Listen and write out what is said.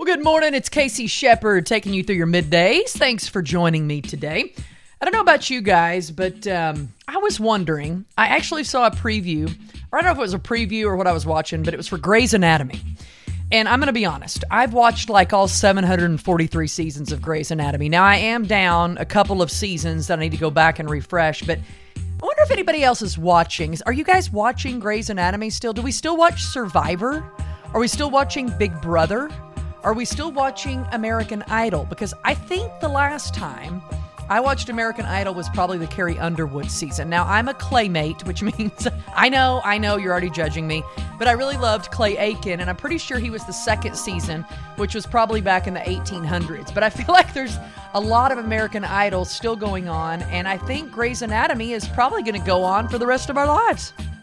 Good morning. It's Casey Shepard taking you through your middays. Thanks for joining me today. I don't know about you guys, but I was wondering. I actually saw a preview, or I don't know if it was a preview or what I was watching, but it was for Grey's Anatomy. And I'm going to be honest. I've watched like all 743 seasons of Grey's Anatomy. Now, I am down a couple of seasons that I need to go back and refresh, but I wonder if anybody else is watching. Are you guys watching Grey's Anatomy still? Do we still watch Survivor? Are we still watching Big Brother? Are we still watching American Idol? Because I think the last time I watched American Idol was probably the Carrie Underwood season. Now, I'm a Claymate, which means I know, you're already judging me, but I really loved Clay Aiken, and I'm pretty sure he was the second season, which was probably back in the 1800s. But I feel like there's a lot of American Idol still going on, and I think Grey's Anatomy is probably going to go on for the rest of our lives.